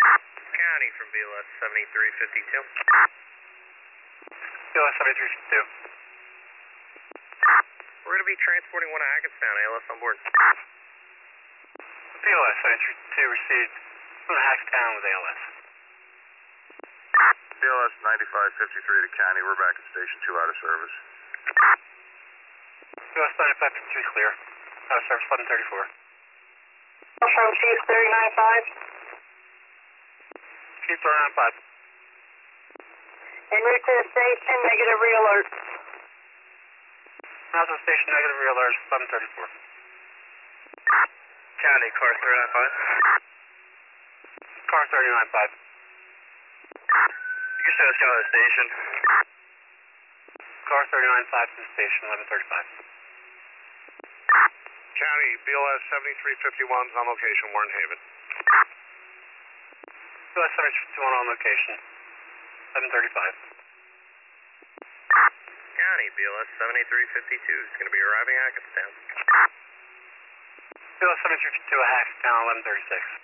County from BLS 7352. BLS 7352. We're going to be transporting one to Hackettstown. ALS on board. BLS 7352 received from Hackettstown with ALS. BLS 9553 to County. We're back at Station 2 out of service. BLS 9552 clear. Out of service 1134. From Chief 395. Chief 395. En route to the station, negative re-alert. Now to the station, negative re-alert 1134. County, car 395. Car 395. You can send us down to the station. Car 395 to the station 1135. County, BLS 7351's on location, Warren Haven. BLS 7351 on location 1135. County, BLS 7352 is going to be arriving at Hackettstown. BLS 7352 at Hackettstown 1136.